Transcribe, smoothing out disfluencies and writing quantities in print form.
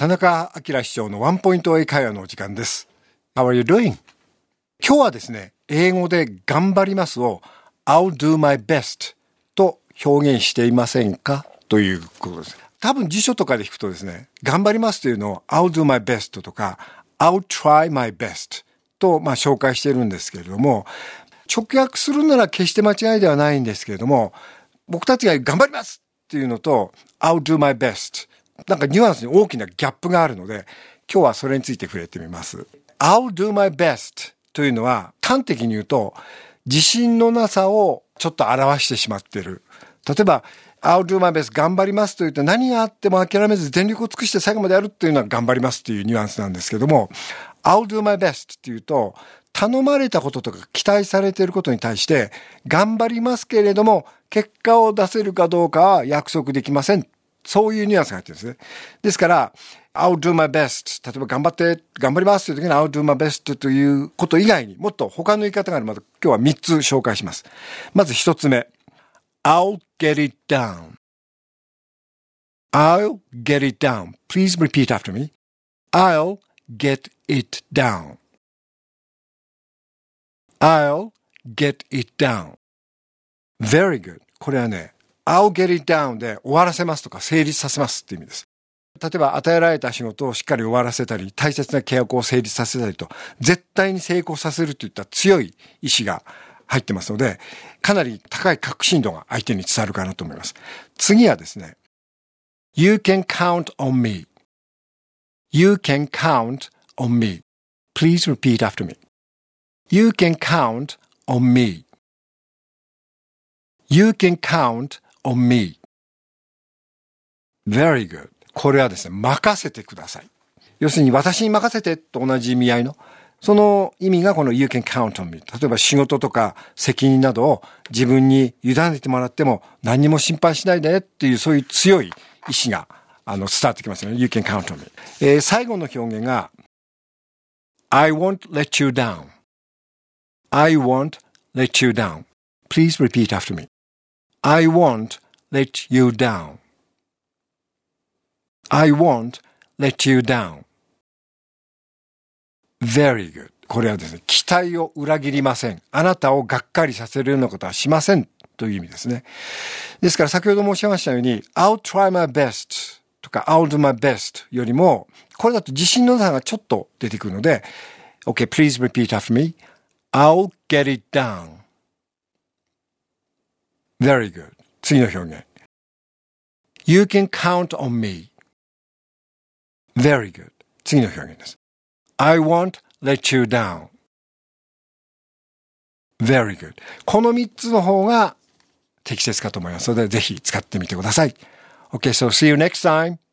田中彰市長のワンポイント英会話のお時間です。How are you doing? 今日はですね、英語で頑張りますを I'll do my best と表現していませんかということです。多分辞書とかで引くとですね、頑張りますというのを I'll do my best とか I'll try my best と紹介しているんですけれども、直訳するなら決して間違いではないんですけれども、僕たちが頑張りますっていうのと I'll do my best、なんかニュアンスに大きなギャップがあるので、今日はそれについて触れてみます。I'll do my best というのは端的に言うと自信のなさをちょっと表してしまっている。例えば I'll do my best 頑張りますというと、何があっても諦めず全力を尽くして最後までやるっていうのは頑張りますというニュアンスなんですけども、I'll do my best っていうと頼まれたこととか期待されていることに対して頑張りますけれども結果を出せるかどうかは約束できません。そういうニュアンスが入ってるんですね。ですから、I'll do my best。例えば頑張りますという時に I'll do my best ということ以外にもっと他の言い方があるので、今日は3つ紹介します。まず1つ目。I'll get it down。I'll get it down. Please repeat after me. I'll get it down.I'll get it down. Very good. これはね、I'll get it down で終わらせますとか成立させますって意味です。例えば与えられた仕事をしっかり終わらせたり、大切な契約を成立させたりと、絶対に成功させるといった強い意志が入ってますので、かなり高い確信度が相手に伝わるかなと思います。次はですね、You can count on me. You can count on me. Please repeat after me.You can count on me. You can count on me. Very good. これはですね、任せてください。要するに私に任せてと同じ意味合いの、その意味がこの You can count on me。例えば仕事とか責任などを自分に委ねてもらっても何にも心配しないでっていう、そういう強い意志が伝わってきますよね。You can count on me。最後の表現が I won't let you down.I won't let you down. Please repeat after me. I won't let you down. I won't let you down. Very good. これはですね、期待を裏切りません。あなたをがっかりさせるようなことはしませんという意味ですね。ですから先ほど申しましたように I'll try my best とか I'll do my best よりも、これだと自信のなさがちょっと出てくるので Okay, please repeat after me.I'll get it down. Very good. 次の表現。You can count on me. Very good. 次の表現です。I won't let you down. Very good. この3つの方が適切かと思いますので、ぜひ使ってみてください。Okay, so see you next time.